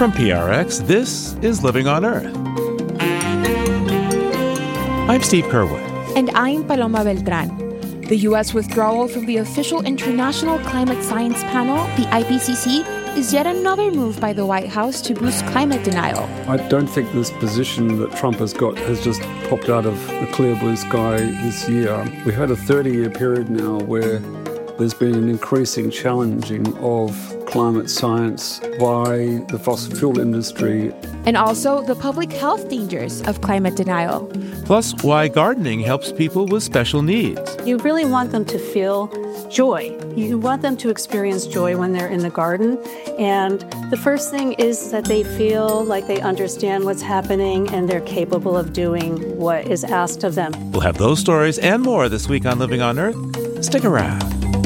From PRX, this is Living on Earth. I'm Steve Curwood. And I'm Paloma Beltran. The U.S. withdrawal from the official International Climate Science Panel, the IPCC, is yet another move by the White House to boost climate denial. I don't think this position that Trump has got has just popped out of the clear blue sky this year. We've had a 30-year period now where there's been an increasing challenging of climate science by the fossil fuel industry. And also the public health dangers of climate denial. Plus, why gardening helps people with special needs. You really want them to feel joy. You want them to experience joy when they're in the garden. And the first thing is that they feel like they understand what's happening and they're capable of doing what is asked of them. We'll have those stories and more this week on Living on Earth. Stick around.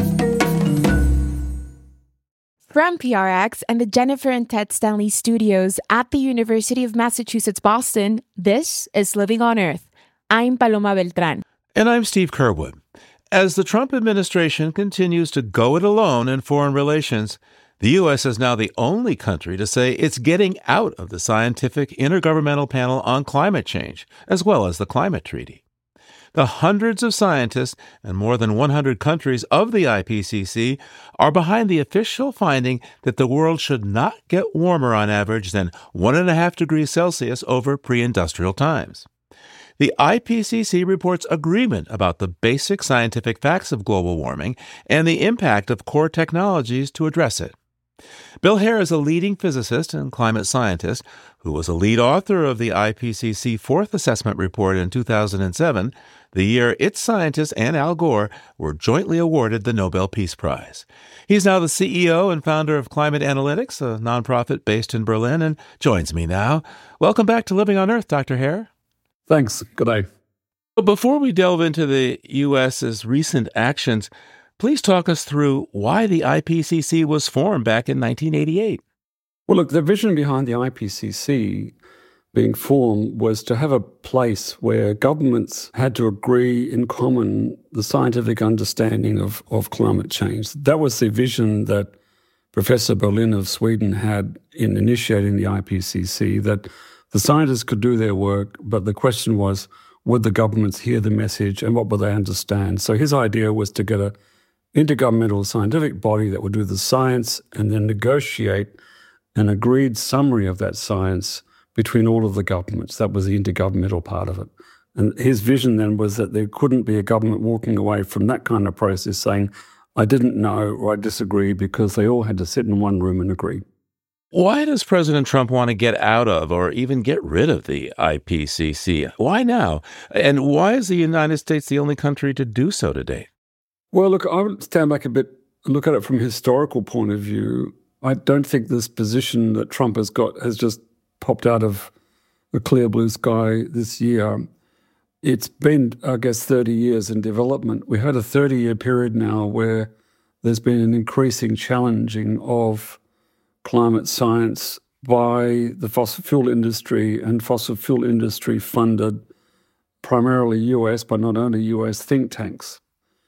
From PRX and the Jennifer and Ted Stanley studios at the University of Massachusetts, Boston, this is Living on Earth. I'm Paloma Beltran. And I'm Steve Curwood. As the Trump administration continues to go it alone in foreign relations, the U.S. is now the only country to say it's getting out of the Scientific Intergovernmental Panel on Climate Change, as well as the Climate Treaty. The hundreds of scientists and more than 100 countries of the IPCC are behind the official finding that the world should not get warmer on average than 1.5 degrees Celsius over pre-industrial times. The IPCC reports agreement about the basic scientific facts of global warming and the impact of core technologies to address it. Bill Hare is a leading physicist and climate scientist who was a lead author of the IPCC Fourth Assessment Report in 2007, the year its scientists and Al Gore were jointly awarded the Nobel Peace Prize. He's now the CEO and founder of Climate Analytics, a nonprofit based in Berlin, and joins me now. Welcome back to Living on Earth, Dr. Hare. Thanks. Good day. But before we delve into the U.S.'s recent actions, please talk us through why the IPCC was formed back in 1988. Well, look, the vision behind the IPCC being formed was to have a place where governments had to agree in common the scientific understanding of climate change. That was the vision that Professor Berlin of Sweden had in initiating the IPCC, that the scientists could do their work, but the question was, would the governments hear the message and what would they understand? So his idea was to get an intergovernmental scientific body that would do the science and then negotiate an agreed summary of that science between all of the governments. That was the intergovernmental part of it. And his vision then was that there couldn't be a government walking away from that kind of process saying, I didn't know or I disagree, because they all had to sit in one room and agree. Why does President Trump want to get out of or even get rid of the IPCC? Why now? And why is the United States the only country to do so to date? Well, look, I would stand back a bit and look at it from a historical point of view. I don't think this position that Trump has got has just popped out of the clear blue sky this year. It's been, I guess, 30 years in development. We had a 30-year period now where there's been an increasing challenging of climate science by the fossil fuel industry and fossil fuel industry funded primarily US, but not only US think tanks.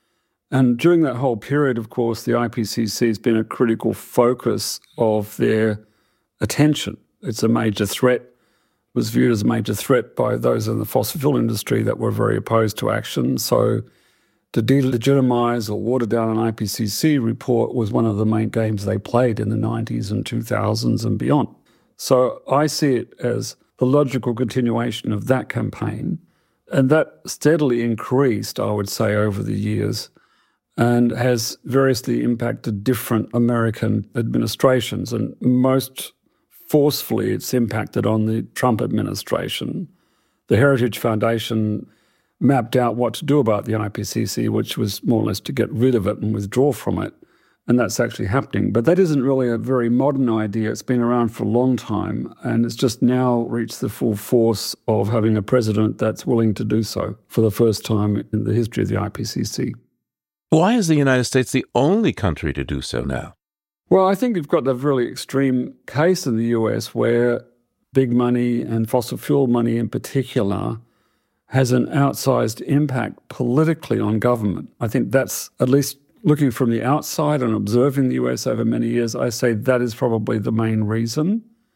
And during that whole period, of course, the IPCC has been a critical focus of their attention. It's a major threat, was viewed as a major threat by those in the fossil fuel industry that were very opposed to action. So to delegitimize or water down an IPCC report was one of the main games they played in the 90s and 2000s and beyond. So I see it as the logical continuation of that campaign. And that steadily increased, I would say, over the years, and has variously impacted different American administrations. And most forcefully, it's impacted on the Trump administration. The Heritage Foundation mapped out what to do about the IPCC, which was more or less to get rid of it and withdraw from it. And that's actually happening. But that isn't really a very modern idea. It's been around for a long time, and it's just now reached the full force of having a president that's willing to do so for the first time in the history of the IPCC. Why is the United States the only country to do so now? Well, I think we've got a really extreme case in the US where big money and fossil fuel money in particular has an outsized impact politically on government. I think that's, at least looking from the outside and observing the US over many years, I say that is probably the main reason.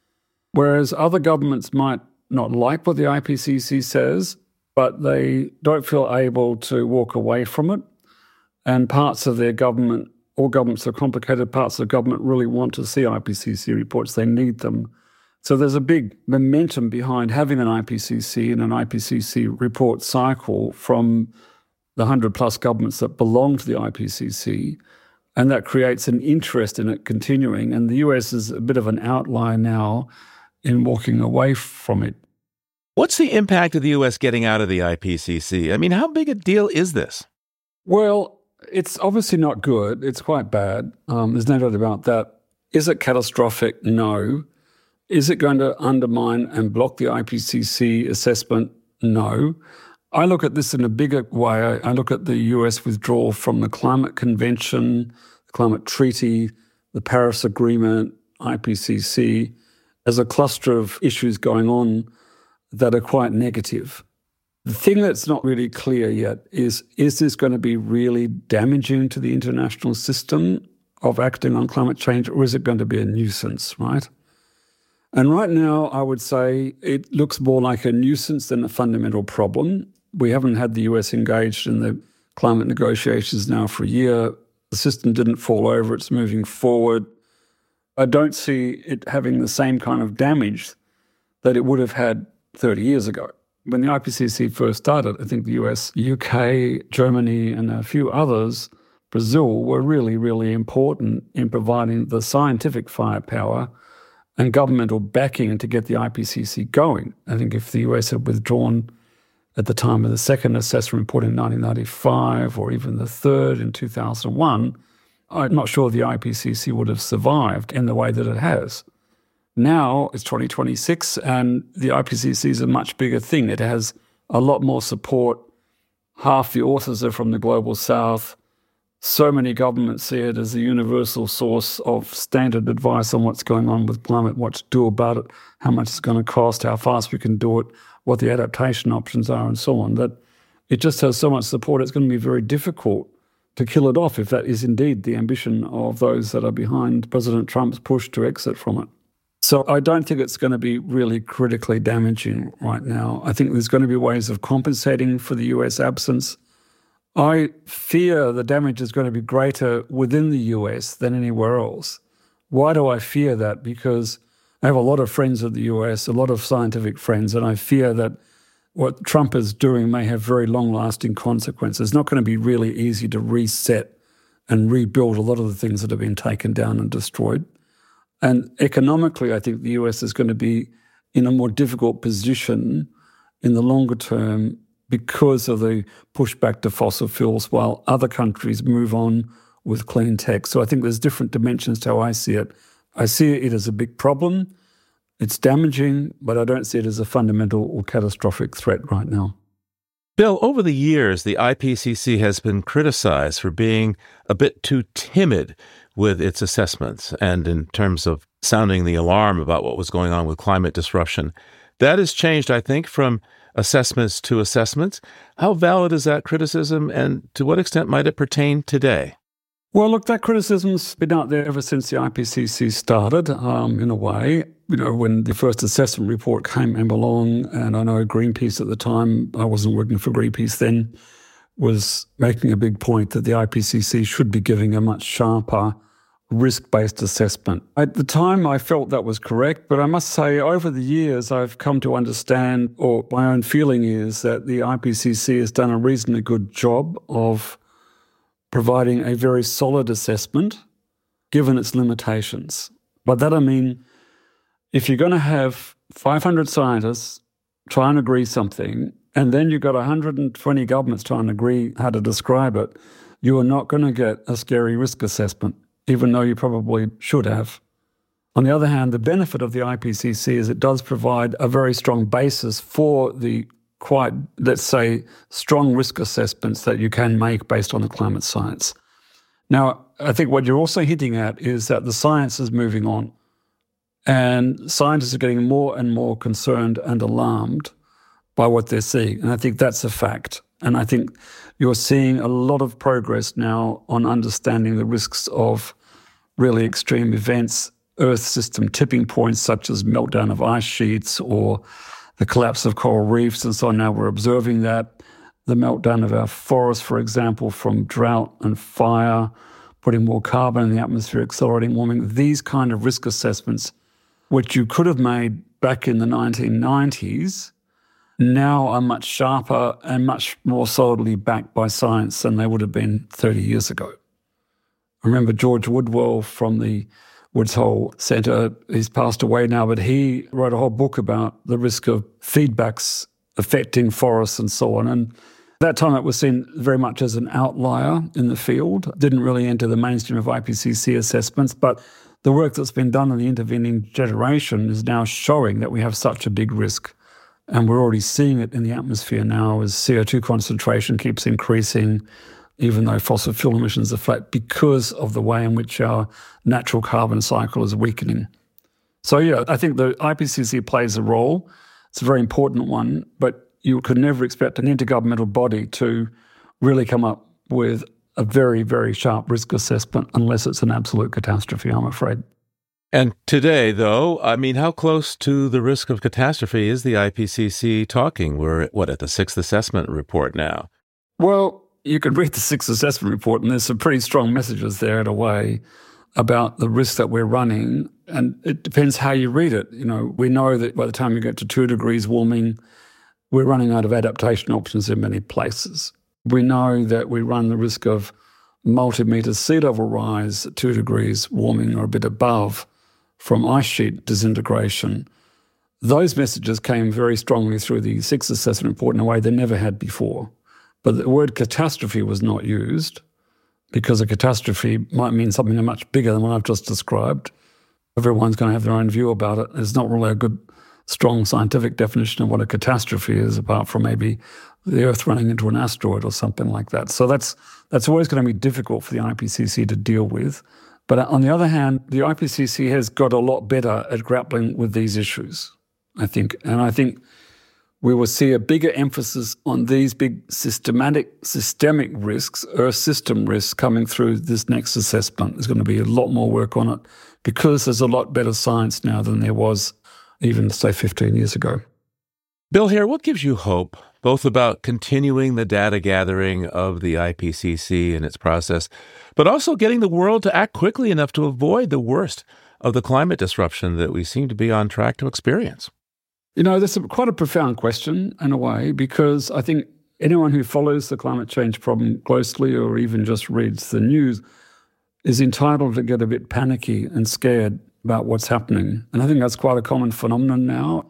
Whereas other governments might not like what the IPCC says, but they don't feel able to walk away from it. And parts of their government, all governments are complicated, parts of the government really want to see IPCC reports. They need them. So there's a big momentum behind having an IPCC and an IPCC report cycle from the 100-plus governments that belong to the IPCC, and that creates an interest in it continuing. And the US is a bit of an outlier now in walking away from it. What's the impact of the U.S. getting out of the IPCC? I mean, how big a deal is this? Well, it's obviously not good. It's quite bad. There's no doubt about that. Is it catastrophic? No. Is it going to undermine and block the IPCC assessment? No. I look at this in a bigger way. I look at the US withdrawal from the Climate Convention, the Climate Treaty, the Paris Agreement, IPCC, as a cluster of issues going on that are quite negative. The thing that's not really clear yet is this going to be really damaging to the international system of acting on climate change, or is it going to be a nuisance, right? And right now, I would say it looks more like a nuisance than a fundamental problem. We haven't had the US engaged in the climate negotiations now for a year. The system didn't fall over. It's moving forward. I don't see it having the same kind of damage that it would have had 30 years ago. When the IPCC first started, I think the US, UK, Germany, and a few others, Brazil, were really, really important in providing the scientific firepower and governmental backing to get the IPCC going. I think if the US had withdrawn at the time of the second assessment report in 1995 or even the third in 2001, I'm not sure the IPCC would have survived in the way that it has. Now it's 2026 and the IPCC is a much bigger thing. It has a lot more support. Half the authors are from the Global South. So many governments see it as a universal source of standard advice on what's going on with climate, what to do about it, how much it's going to cost, how fast we can do it, what the adaptation options are, and so on, that it just has so much support, it's going to be very difficult to kill it off if that is indeed the ambition of those that are behind President Trump's push to exit from it. So I don't think it's going to be really critically damaging right now. I think there's going to be ways of compensating for the US absence. I fear the damage is going to be greater within the US than anywhere else. Why do I fear that? Because I have a lot of friends in the US, a lot of scientific friends, and I fear that what Trump is doing may have very long-lasting consequences. It's not going to be really easy to reset and rebuild a lot of the things that have been taken down and destroyed. And economically, I think the US is going to be in a more difficult position in the longer term because of the pushback to fossil fuels while other countries move on with clean tech. So I think there's different dimensions to how I see it. I see it as a big problem. It's damaging, but I don't see it as a fundamental or catastrophic threat right now. Bill, over the years, the IPCC has been criticized for being a bit too timid with its assessments and in terms of sounding the alarm about what was going on with climate disruption. That has changed, I think, from assessments to assessments. How valid is that criticism, and to what extent might it pertain today? Well, look, that criticism's been out there ever since the IPCC started, in a way. You know, when the first assessment report came along, and I know Greenpeace at the time, I wasn't working for Greenpeace then, was making a big point that the IPCC should be giving a much sharper risk-based assessment. At the time, I felt that was correct, but I must say over the years, I've come to understand, or my own feeling is that the IPCC has done a reasonably good job of providing a very solid assessment, given its limitations. By that I mean, if you're going to have 500 scientists try and agree something, and then you've got 120 governments trying to agree how to describe it, you are not going to get a scary risk assessment, even though you probably should have. On the other hand, the benefit of the IPCC is it does provide a very strong basis for the quite, let's say, strong risk assessments that you can make based on the climate science. Now, I think what you're also hinting at is that the science is moving on, and scientists are getting more and more concerned and alarmed by what they're seeing. And I think that's a fact. And I think you're seeing a lot of progress now on understanding the risks of really extreme events Earth system tipping points such as meltdown of ice sheets or the collapse of coral reefs and so on. Now we're observing that. The meltdown of our forests, for example, from drought and fire, putting more carbon in the atmosphere, accelerating warming. These kind of risk assessments, which you could have made back in the 1990s, now are much sharper and much more solidly backed by science than they would have been 30 years ago. I remember George Woodwell from the Woods Hole Centre. He's passed away now, but he wrote a whole book about the risk of feedbacks affecting forests and so on. And at that time, it was seen very much as an outlier in the field. Didn't really enter the mainstream of IPCC assessments, but the work that's been done in the intervening generation is now showing that we have such a big risk. And we're already seeing it in the atmosphere now as CO2 concentration keeps increasing, even though fossil fuel emissions are flat, because of the way in which our natural carbon cycle is weakening. So, yeah, I think the IPCC plays a role. It's a very important one, but you could never expect an intergovernmental body to really come up with a very, very sharp risk assessment unless it's an absolute catastrophe, I'm afraid. And today, though, I mean, how close to the risk of catastrophe is the IPCC talking? We're at the sixth assessment report now? Well, you can read the sixth assessment report, and there's some pretty strong messages there in a way about the risk that we're running. And it depends how you read it. You know, we know that by the time you get to 2 degrees warming, we're running out of adaptation options in many places. We know that we run the risk of multi-metre sea level rise at 2 degrees warming or a bit above from ice sheet disintegration. Those messages came very strongly through the sixth assessment report in a way they never had before. But the word catastrophe was not used because a catastrophe might mean something much bigger than what I've just described. Everyone's going to have their own view about it. There's not really a good, strong scientific definition of what a catastrophe is, apart from maybe the Earth running into an asteroid or something like that. So that's always going to be difficult for the IPCC to deal with. But on the other hand, the IPCC has got a lot better at grappling with these issues, I think. And I think we will see a bigger emphasis on these big systemic risks, Earth system risks, coming through this next assessment. There's going to be a lot more work on it because there's a lot better science now than there was even, say, 15 years ago. Bill Hare, what gives you hope, both about continuing the data gathering of the IPCC and its process, but also getting the world to act quickly enough to avoid the worst of the climate disruption that we seem to be on track to experience? You know, that's quite a profound question in a way, because I think anyone who follows the climate change problem closely or even just reads the news is entitled to get a bit panicky and scared about what's happening. And I think that's quite a common phenomenon now.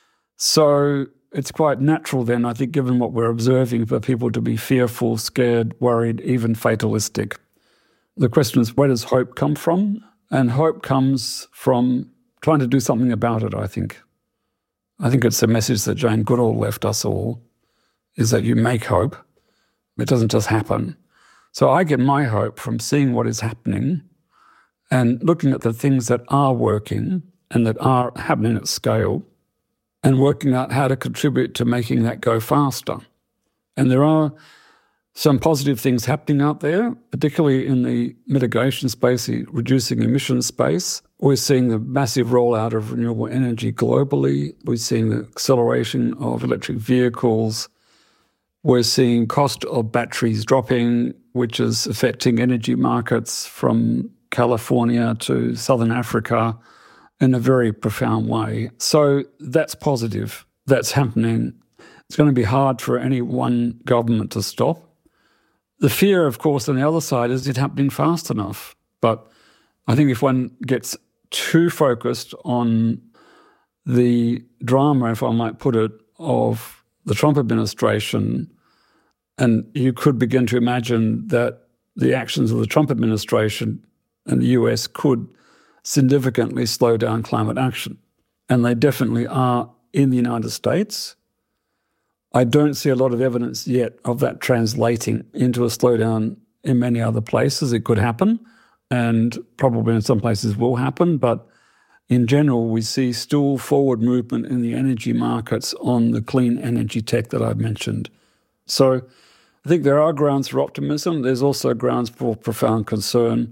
So it's quite natural then, I think, given what we're observing, for people to be fearful, scared, worried, even fatalistic. The question is, where does hope come from? And hope comes from trying to do something about it, I think. I think it's a message that Jane Goodall left us all, is that you make hope. It doesn't just happen. So I get my hope from seeing what is happening and looking at the things that are working and that are happening at scale and working out how to contribute to making that go faster. And there are some positive things happening out there, particularly in the mitigation space, the reducing emissions space. We're seeing the massive rollout of renewable energy globally. We're seeing the acceleration of electric vehicles. We're seeing cost of batteries dropping, which is affecting energy markets from California to Southern Africa in a very profound way. So that's positive. That's happening. It's going to be hard for any one government to stop. The fear, of course, on the other side is it happening fast enough. But I think if one gets too focused on the drama, if I might put it, of the Trump administration, and you could begin to imagine that the actions of the Trump administration and the US could significantly slow down climate action. And they definitely are in the United States. I don't see a lot of evidence yet of that translating into a slowdown in many other places. It could happen, and probably in some places will happen, but in general, we see still forward movement in the energy markets on the clean energy tech that I've mentioned. So I think there are grounds for optimism. There's also grounds for profound concern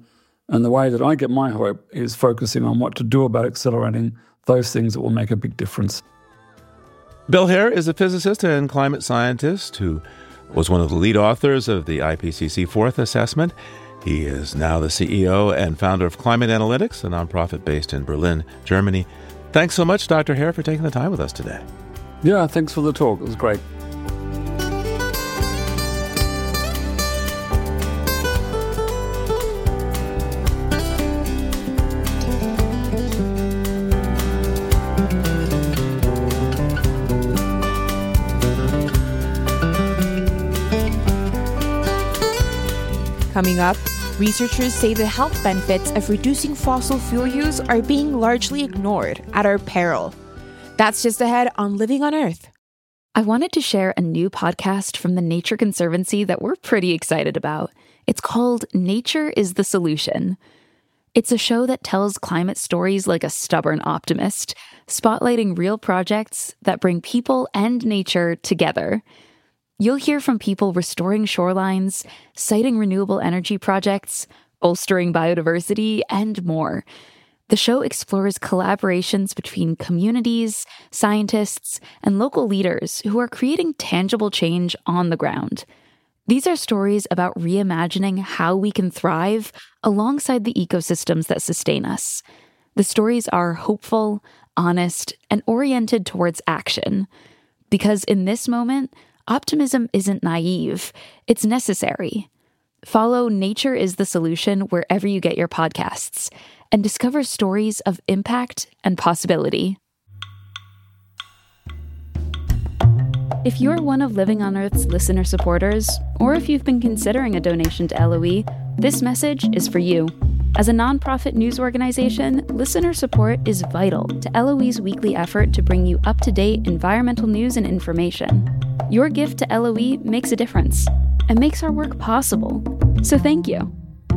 And the way that I get my hope is focusing on what to do about accelerating those things that will make a big difference. Bill Hare is a physicist and climate scientist who was one of the lead authors of the IPCC Fourth Assessment. He is now the CEO and founder of Climate Analytics, a nonprofit based in Berlin, Germany. Thanks so much, Dr. Hare, for taking the time with us today. Yeah, thanks for the talk. It was great. Coming up, researchers say the health benefits of reducing fossil fuel use are being largely ignored at our peril. That's just ahead on Living on Earth. I wanted to share a new podcast from the Nature Conservancy that we're pretty excited about. It's called Nature is the Solution. It's a show that tells climate stories like a stubborn optimist, spotlighting real projects that bring people and nature together. You'll hear from people restoring shorelines, citing renewable energy projects, bolstering biodiversity, and more. The show explores collaborations between communities, scientists, and local leaders who are creating tangible change on the ground. These are stories about reimagining how we can thrive alongside the ecosystems that sustain us. The stories are hopeful, honest, and oriented towards action. Because in this moment, optimism isn't naive, it's necessary. Follow Nature is the Solution wherever you get your podcasts, and discover stories of impact and possibility. If you're one of Living on Earth's listener supporters, or if you've been considering a donation to LOE, this message is for you. As a nonprofit news organization, listener support is vital to LOE's weekly effort to bring you up-to-date environmental news and information. Your gift to LOE makes a difference and makes our work possible. So thank you.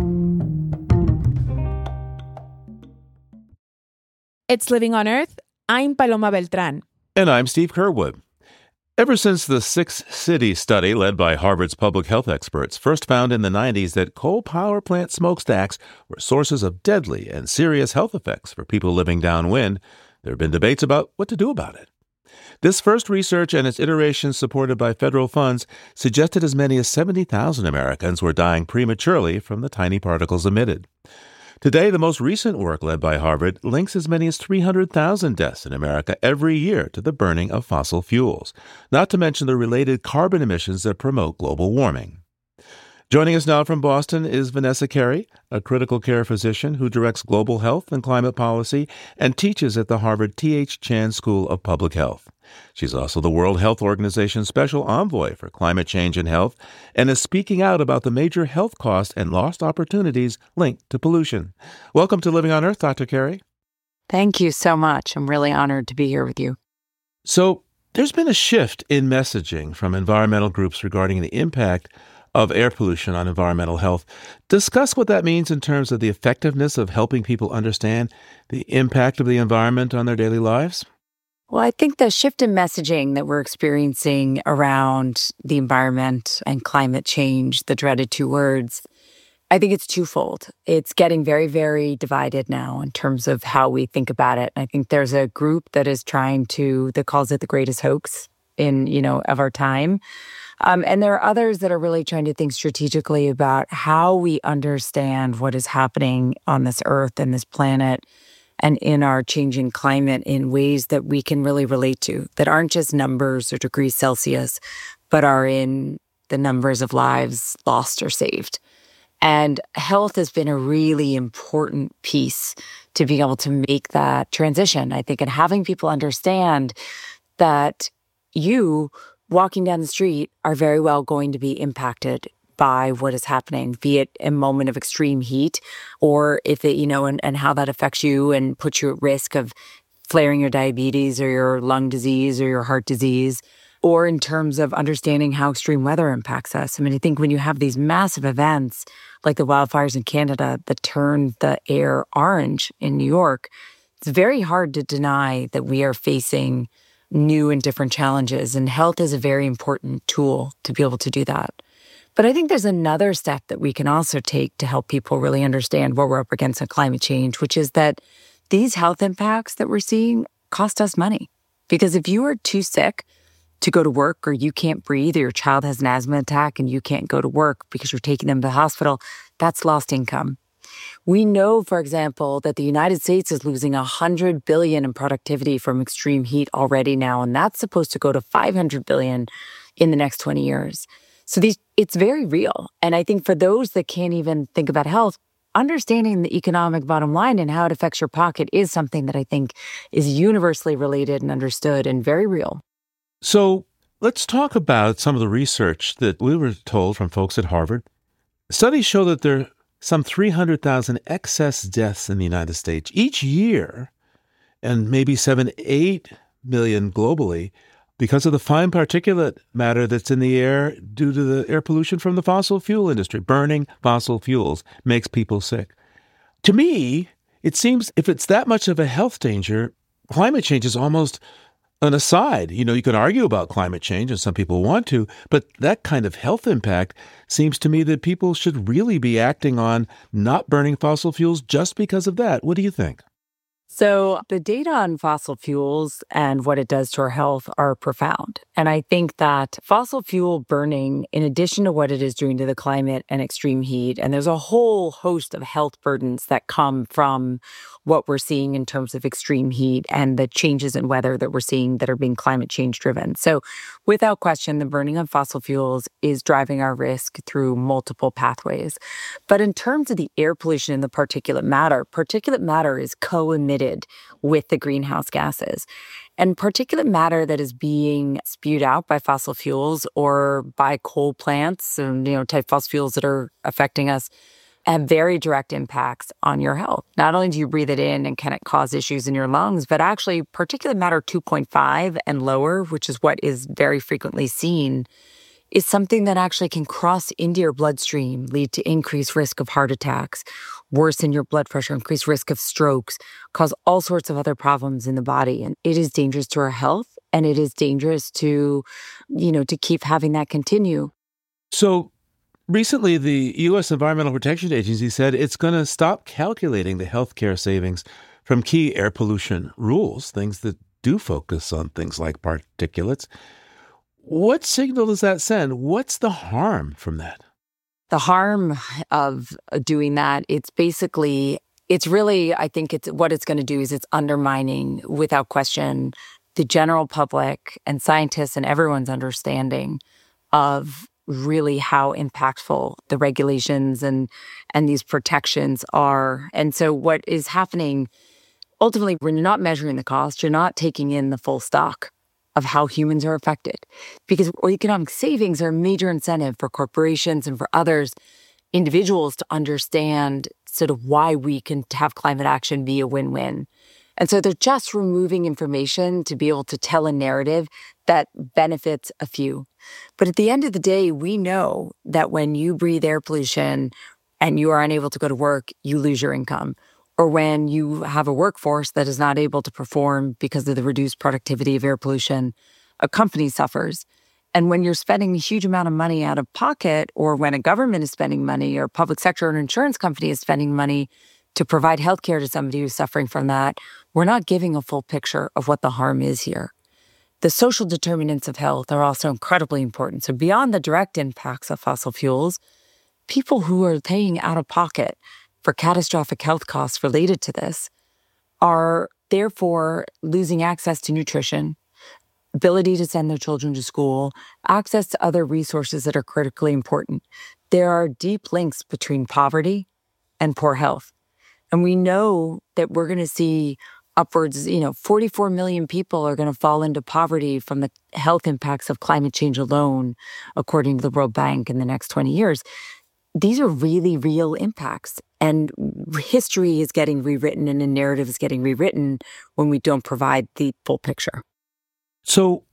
It's Living on Earth. I'm Paloma Beltran. And I'm Steve Curwood. Ever since the Six Cities study led by Harvard's public health experts first found in the 90s that coal power plant smokestacks were sources of deadly and serious health effects for people living downwind, there have been debates about what to do about it. This first research and its iterations supported by federal funds suggested as many as 70,000 Americans were dying prematurely from the tiny particles emitted. Today, the most recent work led by Harvard links as many as 300,000 deaths in America every year to the burning of fossil fuels, not to mention the related carbon emissions that promote global warming. Joining us now from Boston is Vanessa Carey, a critical care physician who directs global health and climate policy and teaches at the Harvard T.H. Chan School of Public Health. She's also the World Health Organization Special Envoy for Climate Change and Health and is speaking out about the major health costs and lost opportunities linked to pollution. Welcome to Living on Earth, Dr. Carey. Thank you so much. I'm really honored to be here with you. So there's been a shift in messaging from environmental groups regarding the impact of air pollution on environmental health. Discuss what that means in terms of the effectiveness of helping people understand the impact of the environment on their daily lives. Well, I think the shift in messaging that we're experiencing around the environment and climate change, the dreaded two words, I think it's twofold. It's getting very, very divided now in terms of how we think about it. I think there's a group that is that calls it the greatest hoax of our time. And there are others that are really trying to think strategically about how we understand what is happening on this earth and this planet and in our changing climate in ways that we can really relate to, that aren't just numbers or degrees Celsius, but are in the numbers of lives lost or saved. And health has been a really important piece to being able to make that transition, I think, and having people understand that you walking down the street are very well going to be impacted by what is happening, be it a moment of extreme heat or if it, and how that affects you and puts you at risk of flaring your diabetes or your lung disease or your heart disease, or in terms of understanding how extreme weather impacts us. I mean, I think when you have these massive events like the wildfires in Canada that turn the air orange in New York, it's very hard to deny that we are facing new and different challenges, and health is a very important tool to be able to do that. But I think there's another step that we can also take to help people really understand what we're up against on climate change, which is that these health impacts that we're seeing cost us money. Because if you are too sick to go to work, or you can't breathe, or your child has an asthma attack and you can't go to work because you're taking them to the hospital, that's lost income. We know, for example, that the United States is losing $100 billion in productivity from extreme heat already now, and that's supposed to go to $500 billion in the next 20 years. So it's very real. And I think for those that can't even think about health, understanding the economic bottom line and how it affects your pocket is something that I think is universally related and understood and very real. So let's talk about some of the research that we were told from folks at Harvard. Studies show that there are some 300,000 excess deaths in the United States each year, and maybe 8 million globally, because of the fine particulate matter that's in the air due to the air pollution from the fossil fuel industry. Burning fossil fuels makes people sick. To me, it seems if it's that much of a health danger, climate change is almost an aside. You could argue about climate change, and some people want to, but that kind of health impact seems to me that people should really be acting on not burning fossil fuels just because of that. What do you think? So the data on fossil fuels and what it does to our health are profound. And I think that fossil fuel burning, in addition to what it is doing to the climate and extreme heat, and there's a whole host of health burdens that come from what we're seeing in terms of extreme heat and the changes in weather that we're seeing that are being climate change driven. So without question, the burning of fossil fuels is driving our risk through multiple pathways. But in terms of the air pollution and the particulate matter is co-emitted with the greenhouse gases. And particulate matter that is being spewed out by fossil fuels or by coal plants and, type fossil fuels that are affecting us have very direct impacts on your health. Not only do you breathe it in and can it cause issues in your lungs, but actually particulate matter 2.5 and lower, which is what is very frequently seen, is something that actually can cross into your bloodstream, lead to increased risk of heart attacks, worsen your blood pressure, increased risk of strokes, cause all sorts of other problems in the body. And it is dangerous to our health, and it is dangerous to keep having that continue. So recently, the U.S. Environmental Protection Agency said it's going to stop calculating the healthcare savings from key air pollution rules, things that do focus on things like particulates. What signal does that send? What's the harm from that? The harm of doing that, I think what it's going to do is it's undermining, without question, the general public and scientists and everyone's understanding of really how impactful the regulations and these protections are. And so what is happening, ultimately, when you're not measuring the cost, you're not taking in the full stock of how humans are affected. Because economic savings are a major incentive for corporations and for others, individuals, to understand sort of why we can have climate action be a win-win. And so they're just removing information to be able to tell a narrative that benefits a few. But at the end of the day, we know that when you breathe air pollution and you are unable to go to work, you lose your income. Or when you have a workforce that is not able to perform because of the reduced productivity of air pollution, a company suffers. And when you're spending a huge amount of money out of pocket, or when a government is spending money, or public sector or an insurance company is spending money to provide healthcare to somebody who's suffering from that, we're not giving a full picture of what the harm is here. The social determinants of health are also incredibly important. So beyond the direct impacts of fossil fuels, people who are paying out of pocket for catastrophic health costs related to this are therefore losing access to nutrition, ability to send their children to school, access to other resources that are critically important. There are deep links between poverty and poor health. And we know that we're going to see upwards, 44 million people are going to fall into poverty from the health impacts of climate change alone, according to the World Bank, in the next 20 years. These are really real impacts. And history is getting rewritten and a narrative is getting rewritten when we don't provide the full picture. So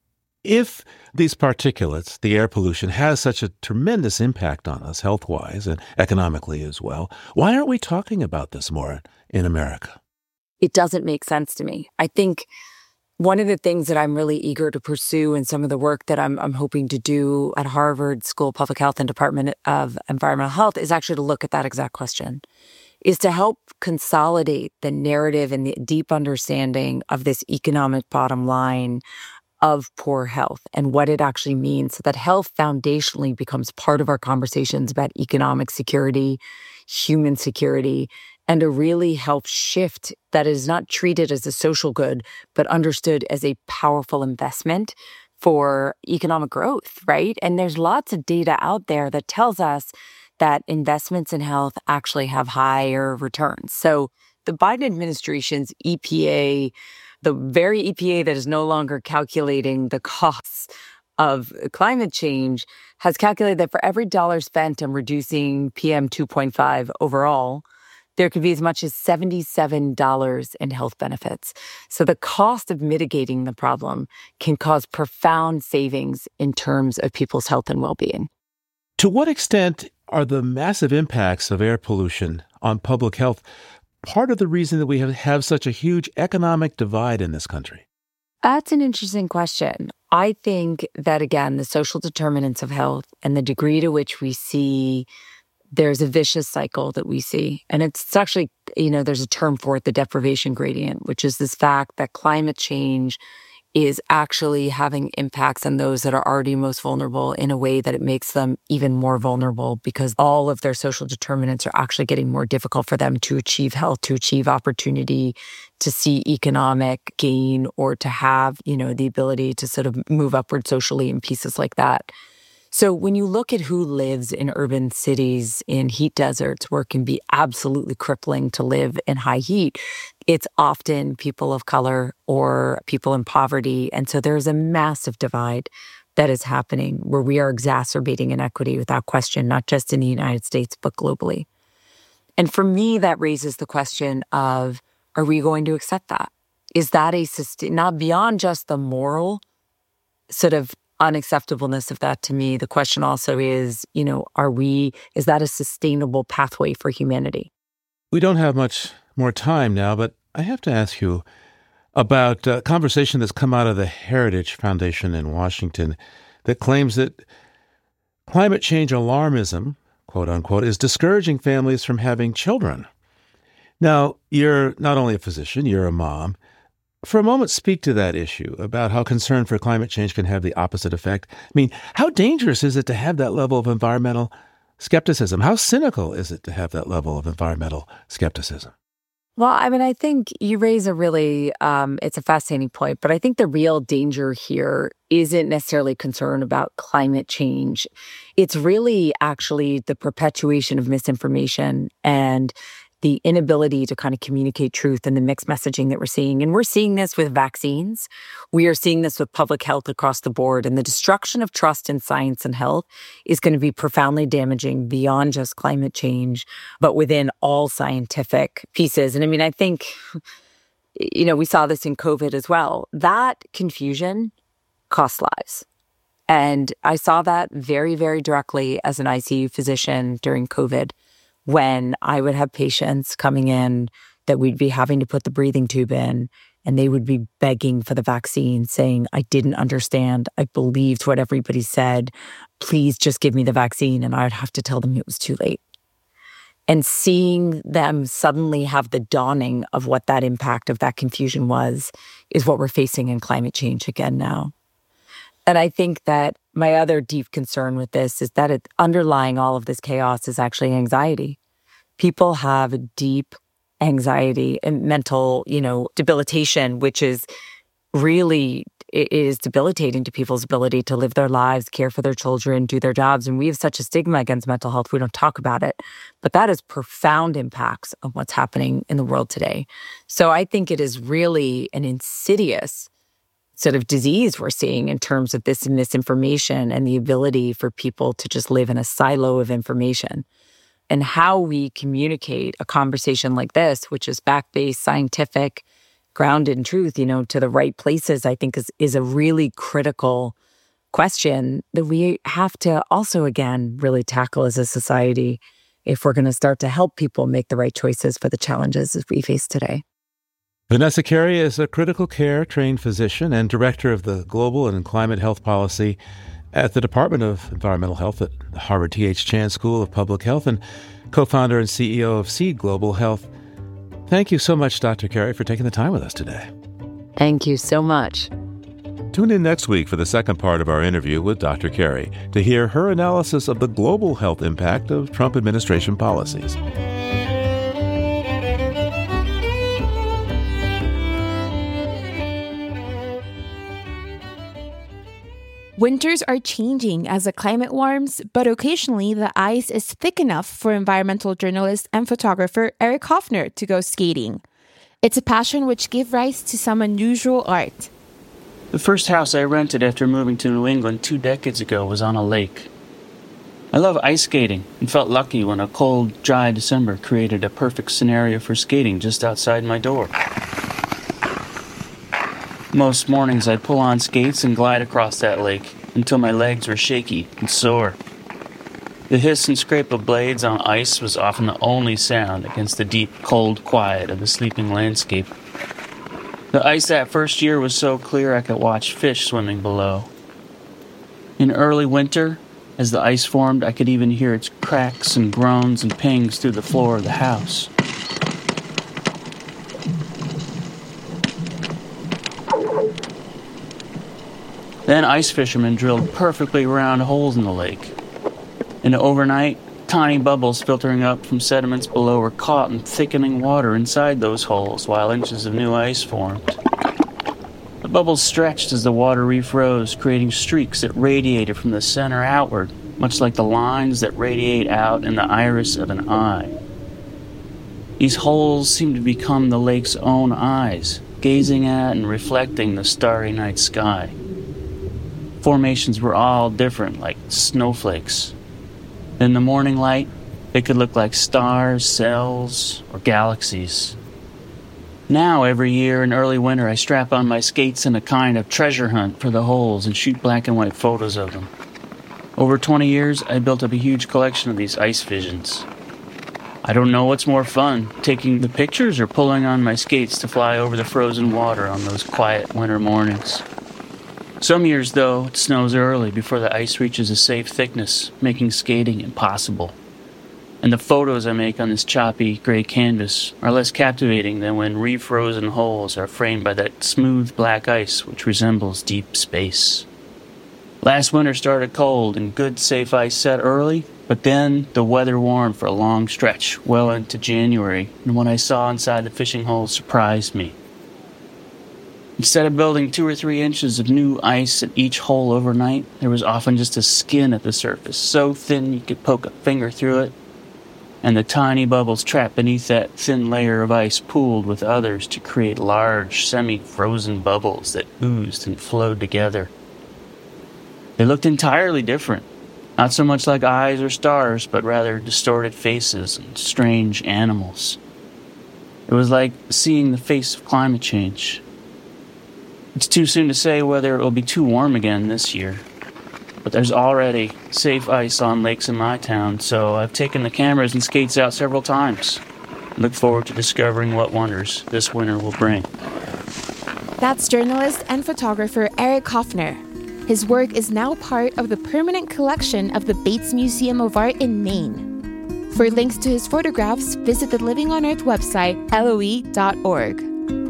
if these particulates, the air pollution, has such a tremendous impact on us health-wise and economically as well, why aren't we talking about this more in America? It doesn't make sense to me. I think one of the things that I'm really eager to pursue and some of the work that I'm hoping to do at Harvard School of Public Health and Department of Environmental Health is actually to look at that exact question, is to help consolidate the narrative and the deep understanding of this economic bottom line of poor health and what it actually means so that health foundationally becomes part of our conversations about economic security, human security, and to really help shift that is not treated as a social good, but understood as a powerful investment for economic growth, right? And there's lots of data out there that tells us that investments in health actually have higher returns. So the Biden administration's EPA, the very EPA that is no longer calculating the costs of climate change, has calculated that for every dollar spent on reducing PM 2.5 overall, there could be as much as $77 in health benefits. So the cost of mitigating the problem can cause profound savings in terms of people's health and well-being. To what extent are the massive impacts of air pollution on public health part of the reason that we have such a huge economic divide in this country? That's an interesting question. I think that, again, the social determinants of health and the degree to which we see there's a vicious cycle that we see. And it's actually, there's a term for it, the deprivation gradient, which is this fact that climate change is actually having impacts on those that are already most vulnerable in a way that it makes them even more vulnerable because all of their social determinants are actually getting more difficult for them to achieve health, to achieve opportunity, to see economic gain, or to have, the ability to sort of move upward socially in pieces like that. So when you look at who lives in urban cities, in heat deserts, where it can be absolutely crippling to live in high heat, it's often people of color or people in poverty. And so there's a massive divide that is happening where we are exacerbating inequity without question, not just in the United States, but globally. And for me, that raises the question of, are we going to accept that? Is that not beyond just the moral sort of unacceptableness of that? To me, the question also is, is that a sustainable pathway for humanity? We don't have much more time now, but I have to ask you about a conversation that's come out of the Heritage Foundation in Washington that claims that climate change alarmism, quote unquote, is discouraging families from having children. Now, you're not only a physician, you're a mom. For a moment, speak to that issue about how concern for climate change can have the opposite effect. I mean, how dangerous is it to have that level of environmental skepticism? How cynical is it to have that level of environmental skepticism? Well, I think you raise a really, it's a fascinating point, but I think the real danger here isn't necessarily concern about climate change. It's really actually the perpetuation of misinformation and the inability to kind of communicate truth and the mixed messaging that we're seeing. And we're seeing this with vaccines. We are seeing this with public health across the board. And the destruction of trust in science and health is going to be profoundly damaging beyond just climate change, but within all scientific pieces. And I think, we saw this in COVID as well. That confusion costs lives. And I saw that very, very directly as an ICU physician during COVID, when I would have patients coming in that we'd be having to put the breathing tube in, and they would be begging for the vaccine, saying, I didn't understand. I believed what everybody said. Please just give me the vaccine. And I would have to tell them it was too late. And seeing them suddenly have the dawning of what that impact of that confusion was is what we're facing in climate change again now. And I think that my other deep concern with this is that underlying all of this chaos is actually anxiety. People have deep anxiety and mental, debilitation, which is really, it is debilitating to people's ability to live their lives, care for their children, do their jobs. And we have such a stigma against mental health. We don't talk about it. But that has profound impacts on what's happening in the world today. So I think it is really an insidious sort of disease we're seeing in terms of this misinformation and the ability for people to just live in a silo of information. And how we communicate a conversation like this, which is fact-based, scientific, grounded in truth, to the right places, I think is a really critical question that we have to also, again, really tackle as a society if we're going to start to help people make the right choices for the challenges that we face today. Vanessa Carey is a critical care trained physician and director of the Global and Climate Health Policy at the Department of Environmental Health at the Harvard T.H. Chan School of Public Health and co-founder and CEO of Seed Global Health. Thank you so much, Dr. Carey, for taking the time with us today. Thank you so much. Tune in next week for the second part of our interview with Dr. Carey to hear her analysis of the global health impact of Trump administration policies. Winters are changing as the climate warms, but occasionally the ice is thick enough for environmental journalist and photographer Eric Hofner to go skating. It's a passion which gave rise to some unusual art. The first house I rented after moving to New England 2 decades ago was on a lake. I love ice skating and felt lucky when a cold, dry December created a perfect scenario for skating just outside my door. Most mornings I'd pull on skates and glide across that lake until my legs were shaky and sore. The hiss and scrape of blades on ice was often the only sound against the deep, cold quiet of the sleeping landscape. The ice that first year was so clear I could watch fish swimming below. In early winter, as the ice formed, I could even hear its cracks and groans and pings through the floor of the house. Then ice fishermen drilled perfectly round holes in the lake. And overnight, tiny bubbles filtering up from sediments below were caught in thickening water inside those holes while inches of new ice formed. The bubbles stretched as the water refroze, creating streaks that radiated from the center outward, much like the lines that radiate out in the iris of an eye. These holes seemed to become the lake's own eyes, gazing at and reflecting the starry night sky. Formations were all different, like snowflakes. In the morning light, they could look like stars, cells, or galaxies. Now, every year in early winter, I strap on my skates in a kind of treasure hunt for the holes and shoot black and white photos of them. Over 20 years, I built up a huge collection of these ice visions. I don't know what's more fun, taking the pictures or pulling on my skates to fly over the frozen water on those quiet winter mornings. Some years, though, it snows early before the ice reaches a safe thickness, making skating impossible. And the photos I make on this choppy, gray canvas are less captivating than when refrozen holes are framed by that smooth black ice which resembles deep space. Last winter started cold and good, safe ice set early, but then the weather warmed for a long stretch, well into January, and what I saw inside the fishing holes surprised me. Instead of building 2 or 3 inches of new ice at each hole overnight, there was often just a skin at the surface, so thin you could poke a finger through it, and the tiny bubbles trapped beneath that thin layer of ice pooled with others to create large, semi-frozen bubbles that oozed and flowed together. They looked entirely different, not so much like eyes or stars, but rather distorted faces and strange animals. It was like seeing the face of climate change. It's too soon to say whether it will be too warm again this year, but there's already safe ice on lakes in my town, so I've taken the cameras and skates out several times. I look forward to discovering what wonders this winter will bring. That's journalist and photographer Eric Hofner. His work is now part of the permanent collection of the Bates Museum of Art in Maine. For links to his photographs, visit the Living on Earth website, loe.org.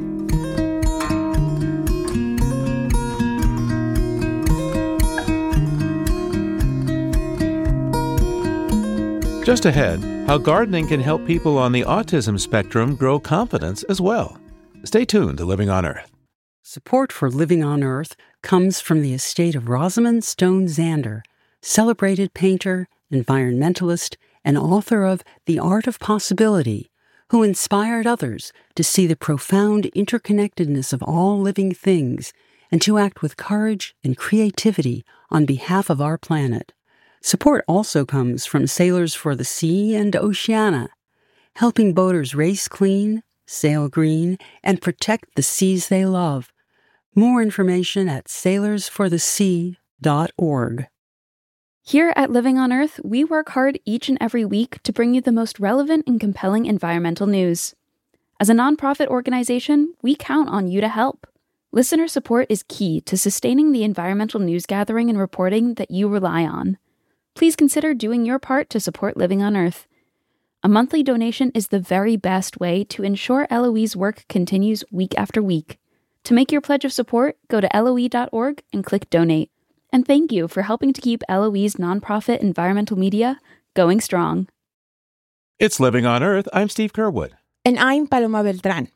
Just ahead, how gardening can help people on the autism spectrum grow confidence as well. Stay tuned to Living on Earth. Support for Living on Earth comes from the estate of Rosamund Stone Zander, celebrated painter, environmentalist, and author of The Art of Possibility, who inspired others to see the profound interconnectedness of all living things and to act with courage and creativity on behalf of our planet. Support also comes from Sailors for the Sea and Oceana, helping boaters race clean, sail green, and protect the seas they love. More information at sailorsforthesea.org. Here at Living on Earth, we work hard each and every week to bring you the most relevant and compelling environmental news. As a nonprofit organization, we count on you to help. Listener support is key to sustaining the environmental news gathering and reporting that you rely on. Please consider doing your part to support Living on Earth. A monthly donation is the very best way to ensure LOE's work continues week after week. To make your pledge of support, go to LOE.org and click Donate. And thank you for helping to keep LOE's nonprofit environmental media going strong. It's Living on Earth. I'm Steve Curwood. And I'm Paloma Beltran.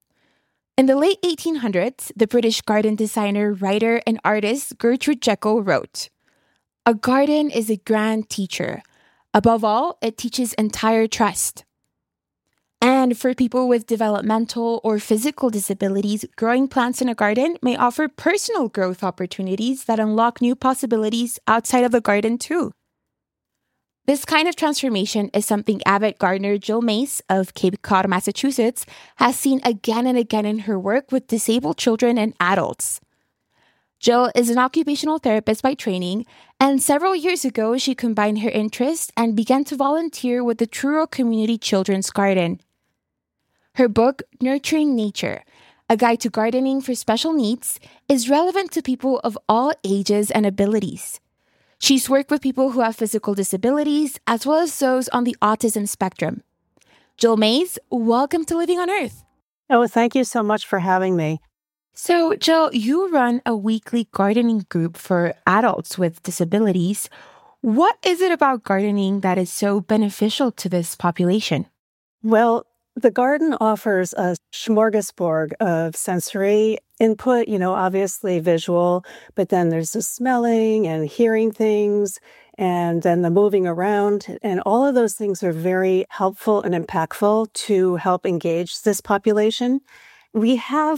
In the late 1800s, the British garden designer, writer, and artist Gertrude Jekyll wrote, "A garden is a grand teacher. Above all, it teaches entire trust." And for people with developmental or physical disabilities, growing plants in a garden may offer personal growth opportunities that unlock new possibilities outside of the garden too. This kind of transformation is something avid gardener Jill Mace of Cape Cod, Massachusetts, has seen again and again in her work with disabled children and adults. Jill is an occupational therapist by training, and several years ago, she combined her interests and began to volunteer with the Truro Community Children's Garden. Her book, Nurturing Nature, A Guide to Gardening for Special Needs, is relevant to people of all ages and abilities. She's worked with people who have physical disabilities, as well as those on the autism spectrum. Jill Mace, welcome to Living on Earth. Oh, thank you so much for having me. So, Jill, you run a weekly gardening group for adults with disabilities. What is it about gardening that is so beneficial to this population? Well, the garden offers a smorgasbord of sensory input, obviously visual, but then there's the smelling and hearing things, and then the moving around. And all of those things are very helpful and impactful to help engage this population. We have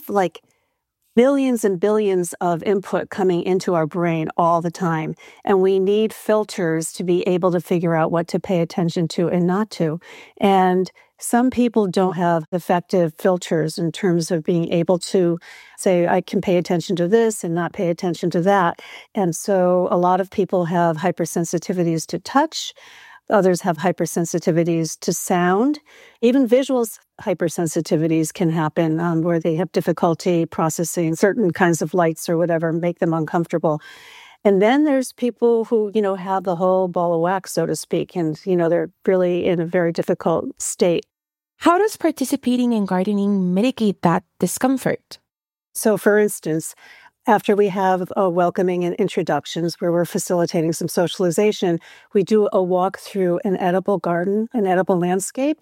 billions and billions of input coming into our brain all the time, and we need filters to be able to figure out what to pay attention to and not to. And some people don't have effective filters in terms of being able to say, I can pay attention to this and not pay attention to that. And so a lot of people have hypersensitivities to touch. Others have hypersensitivities to sound. Even visual hypersensitivities can happen where they have difficulty processing certain kinds of lights or whatever, make them uncomfortable. And then there's people who, have the whole ball of wax, so to speak, and, they're really in a very difficult state. How does participating in gardening mitigate that discomfort? So, for instance, after we have a welcoming and introductions where we're facilitating some socialization, we do a walk through an edible garden, an edible landscape.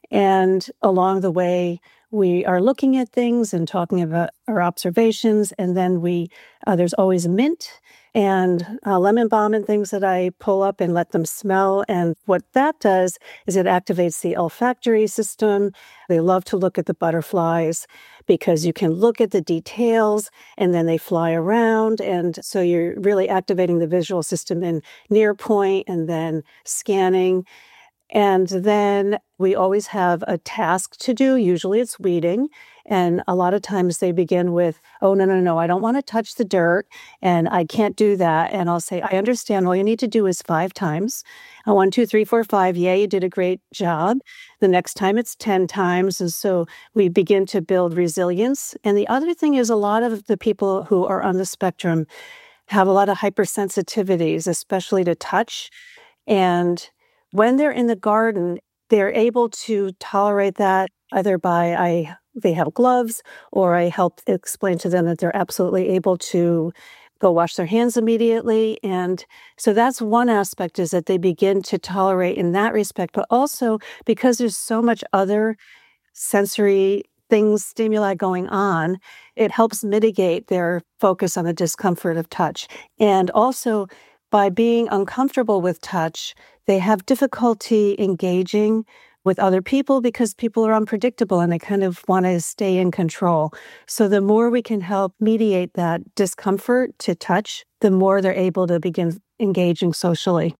And along the way, we are looking at things and talking about our observations. And then there's always mint and lemon balm and things that I pull up and let them smell. And what that does is it activates the olfactory system. They love to look at the butterflies because you can look at the details and then they fly around. And so you're really activating the visual system in near point and then scanning. And then we always have a task to do. Usually it's weeding. And a lot of times they begin with, oh, no, I don't want to touch the dirt and I can't do that. And I'll say, I understand. All you need to do is 5 times. 1, 2, 3, 4, 5. Yeah, you did a great job. The next time it's 10 times. And so we begin to build resilience. And the other thing is a lot of the people who are on the spectrum have a lot of hypersensitivities, especially to touch. And when they're in the garden, they're able to tolerate that either by they have gloves, or I help explain to them that they're absolutely able to go wash their hands immediately. And so that's one aspect, is that they begin to tolerate in that respect, but also because there's so much other sensory things, stimuli going on, it helps mitigate their focus on the discomfort of touch. And also, by being uncomfortable with touch, they have difficulty engaging with other people because people are unpredictable and they kind of want to stay in control. So the more we can help mediate that discomfort to touch, the more they're able to begin engaging socially.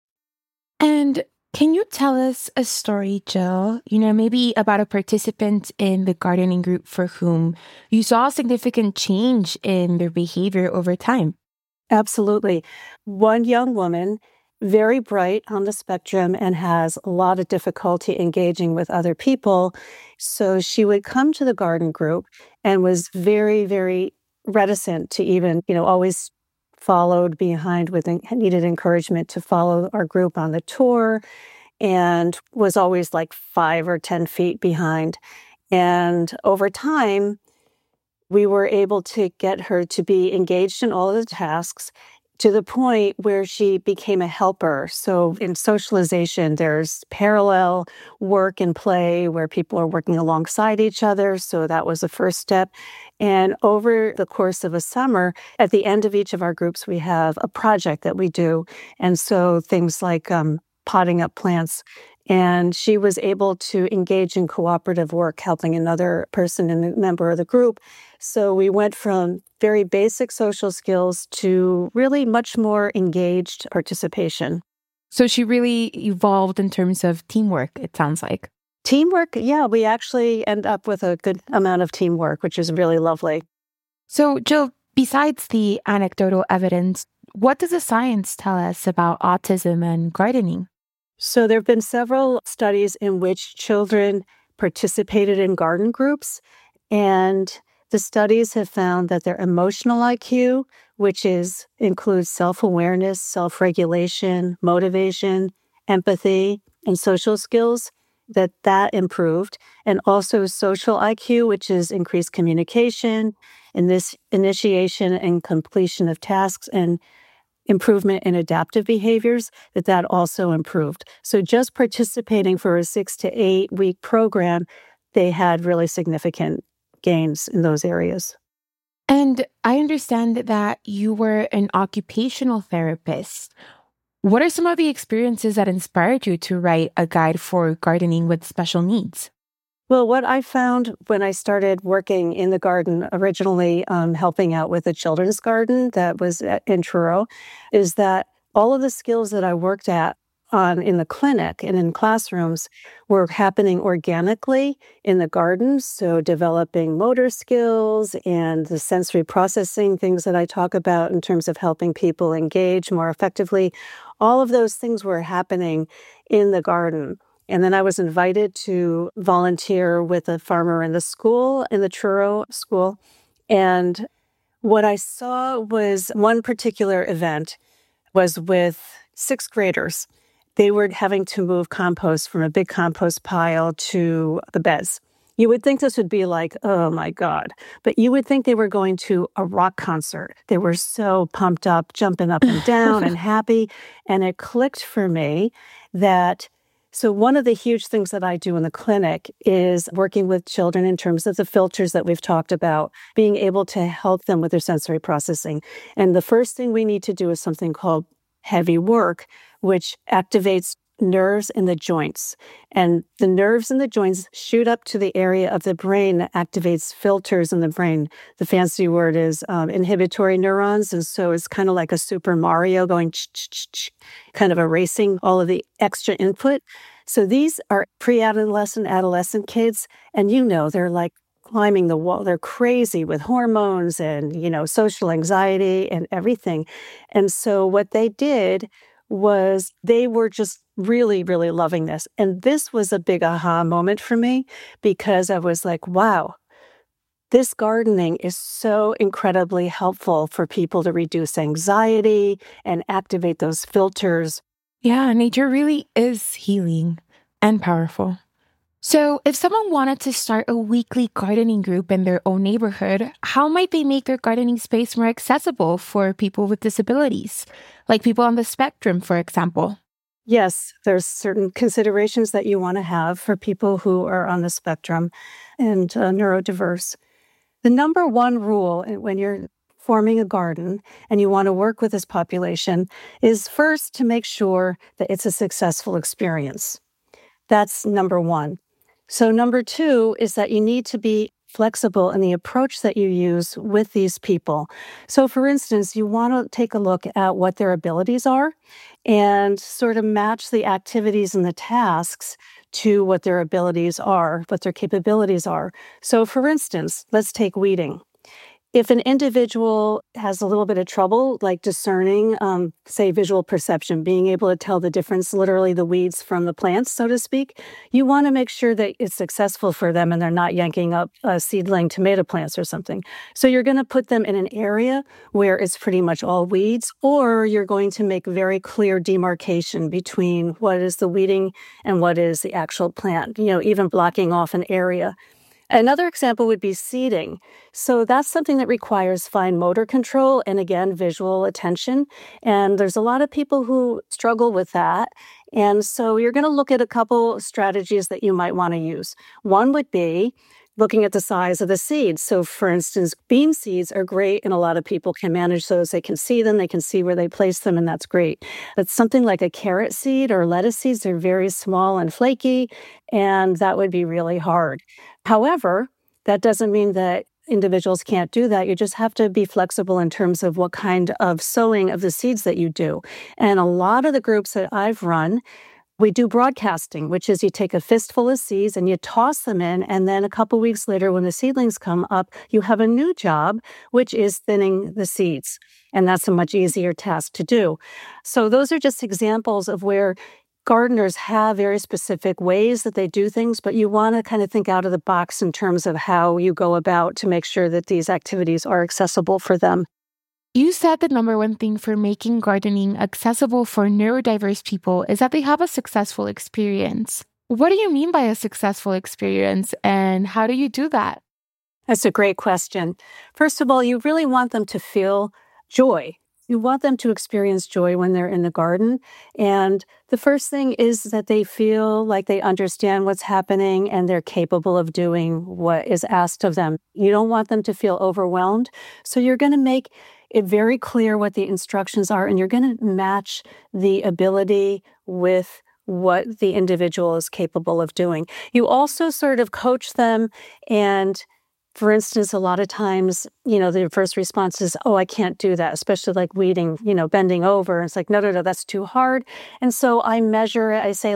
And can you tell us a story, Jill, maybe about a participant in the gardening group for whom you saw a significant change in their behavior over time? Absolutely. One young woman very bright on the spectrum and has a lot of difficulty engaging with other people. So she would come to the garden group and was very, very reticent to even, always followed behind with needed encouragement to follow our group on the tour, and was always like 5 or 10 feet behind. And over time, we were able to get her to be engaged in all of the tasks to the point where she became a helper. So in socialization, there's parallel work and play where people are working alongside each other. So that was the first step. And over the course of a summer, at the end of each of our groups, we have a project that we do. And so things like potting up plants. And she was able to engage in cooperative work, helping another person and a member of the group. So we went from very basic social skills to really much more engaged participation. So she really evolved in terms of teamwork, it sounds like. Teamwork, yeah, we actually end up with a good amount of teamwork, which is really lovely. So Jill, besides the anecdotal evidence, what does the science tell us about autism and gardening? So there have been several studies in which children participated in garden groups, and the studies have found that their emotional IQ, which includes self-awareness, self-regulation, motivation, empathy, and social skills, that improved. And also social IQ, which is increased communication, and this initiation and completion of tasks, and improvement in adaptive behaviors, that also improved. So just participating for a 6 to 8 week program, they had really significant gains in those areas. And I understand that you were an occupational therapist. What are some of the experiences that inspired you to write a guide for gardening with special needs? Well, what I found when I started working in the garden, originally helping out with a children's garden that was in Truro, is that all of the skills that I worked on in the clinic and in classrooms were happening organically in the gardens. So developing motor skills and the sensory processing things that I talk about in terms of helping people engage more effectively, all of those things were happening in the garden. And then I was invited to volunteer with a farmer in the Truro school. And what I saw was one particular event was with 6th graders. They were having to move compost from a big compost pile to the beds. You would think this would be like, oh my God, but you would think they were going to a rock concert. They were so pumped up, jumping up and down and happy. And it clicked for me that so one of the huge things that I do in the clinic is working with children in terms of the filters that we've talked about, being able to help them with their sensory processing. And the first thing we need to do is something called heavy work, which activates nerves in the joints. And the nerves in the joints shoot up to the area of the brain that activates filters in the brain. The fancy word is inhibitory neurons. And so it's kind of like a Super Mario going kind of erasing all of the extra input. So these are pre-adolescent, adolescent kids. And they're like climbing the wall. They're crazy with hormones and, social anxiety and everything. And so what they did was they were just really, really loving this. And this was a big aha moment for me because I was like, wow, this gardening is so incredibly helpful for people to reduce anxiety and activate those filters. Yeah, nature really is healing and powerful. So if someone wanted to start a weekly gardening group in their own neighborhood, how might they make their gardening space more accessible for people with disabilities, like people on the spectrum, for example? Yes, there's certain considerations that you want to have for people who are on the spectrum and neurodiverse. The number one rule when you're forming a garden and you want to work with this population is first to make sure that it's a successful experience. That's number one. So number two is that you need to be flexible in the approach that you use with these people. So for instance, you want to take a look at what their abilities are and sort of match the activities and the tasks to what their abilities are, what their capabilities are. So for instance, let's take weeding. If an individual has a little bit of trouble, like discerning, say, visual perception, being able to tell the difference, literally the weeds from the plants, so to speak, you want to make sure that it's successful for them and they're not yanking up seedling tomato plants or something. So you're going to put them in an area where it's pretty much all weeds, or you're going to make very clear demarcation between what is the weeding and what is the actual plant, even blocking off an area. Another example would be seeding. So that's something that requires fine motor control and, again, visual attention. And there's a lot of people who struggle with that. And so you're going to look at a couple strategies that you might want to use. One would be looking at the size of the seeds. So, for instance, bean seeds are great, and a lot of people can manage those. They can see them, they can see where they place them, and that's great. But something like a carrot seed or lettuce seeds are very small and flaky, and that would be really hard. However, that doesn't mean that individuals can't do that. You just have to be flexible in terms of what kind of sowing of the seeds that you do. And a lot of the groups that I've run, we do broadcasting, which is you take a fistful of seeds and you toss them in, and then a couple weeks later when the seedlings come up, you have a new job, which is thinning the seeds. And that's a much easier task to do. So those are just examples of where gardeners have very specific ways that they do things, but you want to kind of think out of the box in terms of how you go about to make sure that these activities are accessible for them. You said the number one thing for making gardening accessible for neurodiverse people is that they have a successful experience. What do you mean by a successful experience, and how do you do that? That's a great question. First of all, you really want them to feel joy. You want them to experience joy when they're in the garden. And the first thing is that they feel like they understand what's happening and they're capable of doing what is asked of them. You don't want them to feel overwhelmed. So you're going to make it very clear what the instructions are, and you're going to match the ability with what the individual is capable of doing. You also sort of coach them, and for instance, a lot of times, their first response is, oh, I can't do that, especially like weeding, bending over. It's like, no, that's too hard. And so I measure it. I say,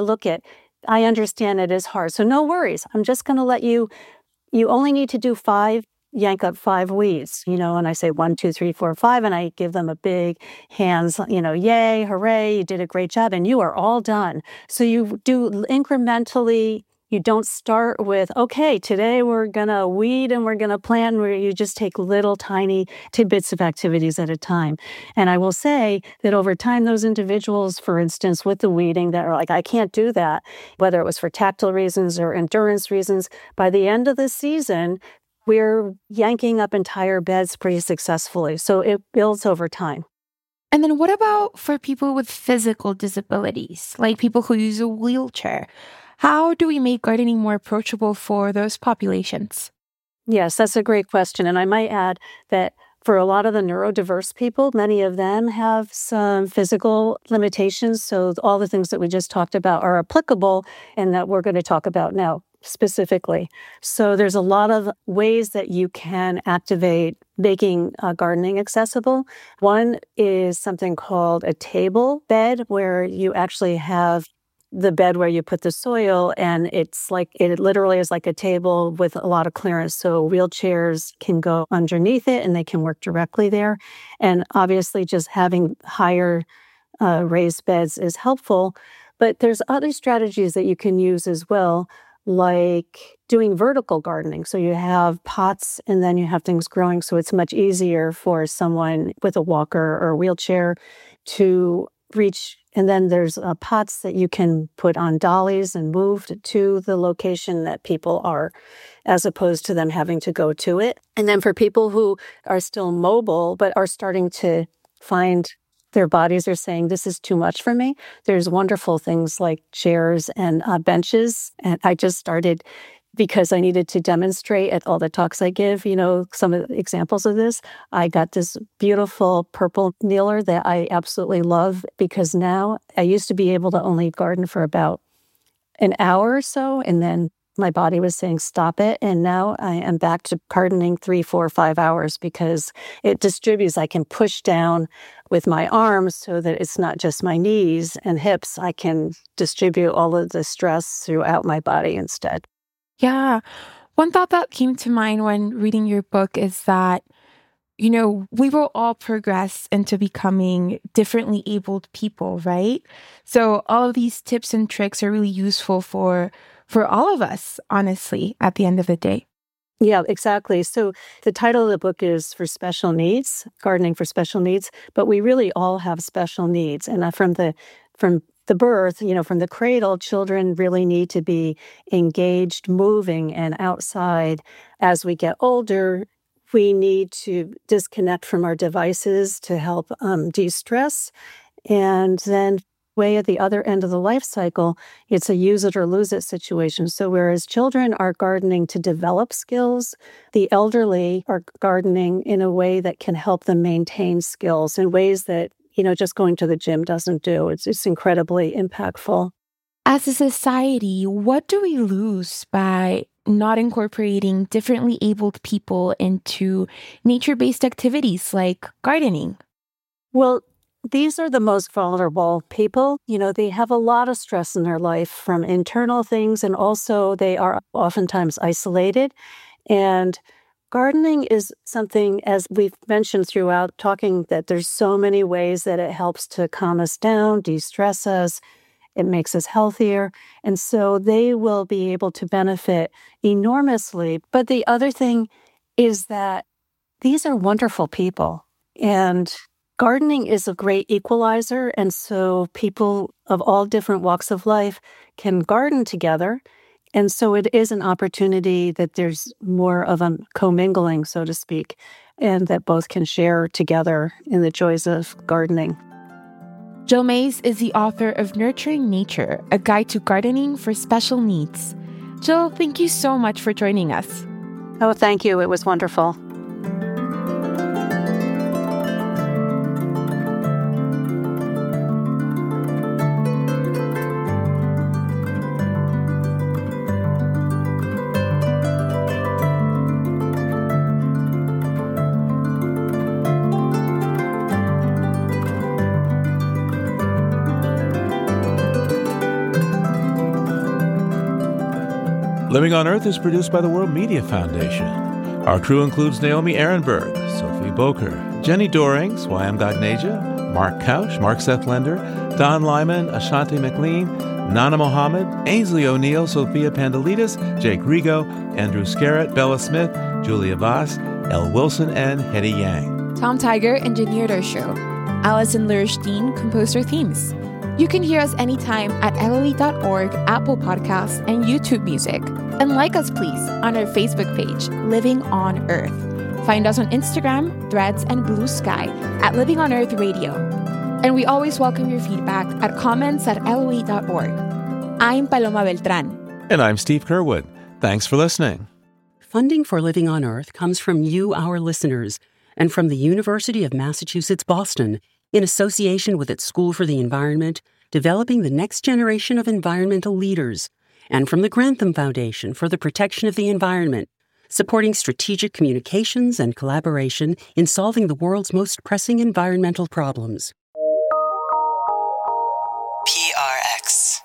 I understand it is hard. So no worries. I'm just going to let you only need to do 5, yank up 5 weeds, and I say 1, 2, 3, 4, 5, and I give them a big hands, yay, hooray, you did a great job, and you are all done. So you do incrementally. You don't start with, okay, today we're going to weed and we're going to plant, where you just take little tiny tidbits of activities at a time. And I will say that over time, those individuals, for instance, with the weeding that are like, I can't do that, whether it was for tactile reasons or endurance reasons, by the end of the season, we're yanking up entire beds pretty successfully. So it builds over time. And then what about for people with physical disabilities, like people who use a wheelchair? How do we make gardening more approachable for those populations? Yes, that's a great question. And I might add that for a lot of the neurodiverse people, many of them have some physical limitations. So all the things that we just talked about are applicable, and that we're going to talk about now specifically. So there's a lot of ways that you can activate making gardening accessible. One is something called a table bed, where you actually have the bed where you put the soil, and it literally is like a table with a lot of clearance. So wheelchairs can go underneath it and they can work directly there. And obviously just having higher raised beds is helpful. But there's other strategies that you can use as well, like doing vertical gardening. So you have pots and then you have things growing. So it's much easier for someone with a walker or a wheelchair to reach. And then there's pots that you can put on dollies and move to the location that people are, as opposed to them having to go to it. And then for people who are still mobile but are starting to find their bodies are saying, this is too much for me, there's wonderful things like chairs and benches. And I just started, because I needed to demonstrate at all the talks I give, some of the examples of this. I got this beautiful purple kneeler that I absolutely love, because now I used to be able to only garden for about an hour or so, and then my body was saying, stop it. And now I am back to gardening 3, 4, 5 hours, because it distributes. I can push down with my arms so that it's not just my knees and hips. I can distribute all of the stress throughout my body instead. Yeah. One thought that came to mind when reading your book is that we will all progress into becoming differently abled people, right? So all of these tips and tricks are really useful for all of us, honestly, at the end of the day. Yeah, exactly. So the title of the book is For Special Needs, Gardening for Special Needs, but we really all have special needs. And from the birth, from the cradle, children really need to be engaged, moving, and outside. As we get older, we need to disconnect from our devices to help de-stress. And then way at the other end of the life cycle, it's a use it or lose it situation. So whereas children are gardening to develop skills, the elderly are gardening in a way that can help them maintain skills in ways that, just going to the gym doesn't do. It's incredibly impactful. As a society, what do we lose by not incorporating differently abled people into nature-based activities like gardening? Well, these are the most vulnerable people. They have a lot of stress in their life from internal things, and also they are oftentimes isolated. And gardening is something, as we've mentioned throughout talking, that there's so many ways that it helps to calm us down, de-stress us. It makes us healthier. And so they will be able to benefit enormously. But the other thing is that these are wonderful people. And gardening is a great equalizer, and so people of all different walks of life can garden together. And so it is an opportunity that there's more of a commingling, so to speak, and that both can share together in the joys of gardening. Jill Mays is the author of Nurturing Nature, a guide to gardening for special needs. Jill, thank you so much for joining us. Oh, thank you. It was wonderful. Living on Earth is produced by the World Media Foundation. Our crew includes Naomi Ehrenberg, Sophie Boker, Jenny Dorings, Y.M. Gagneja, Mark Couch, Mark Seth Lender, Don Lyman, Ashanti McLean, Nana Mohammed, Ainsley O'Neill, Sophia Pandelides, Jake Rigo, Andrew Scarrett, Bella Smith, Julia Voss, Elle Wilson, and Hetty Yang. Tom Tiger engineered our show. Allison Lurstein composed our themes. You can hear us anytime at LOE.org, Apple Podcasts, and YouTube Music. And like us, please, on our Facebook page, Living on Earth. Find us on Instagram, Threads, and Blue Sky at Living on Earth Radio. And we always welcome your feedback at comments@LOE.org. I'm Paloma Beltran. And I'm Steve Curwood. Thanks for listening. Funding for Living on Earth comes from you, our listeners, and from the University of Massachusetts, Boston, in association with its School for the Environment, developing the next generation of environmental leaders, and from the Grantham Foundation for the Protection of the Environment, supporting strategic communications and collaboration in solving the world's most pressing environmental problems. PRX.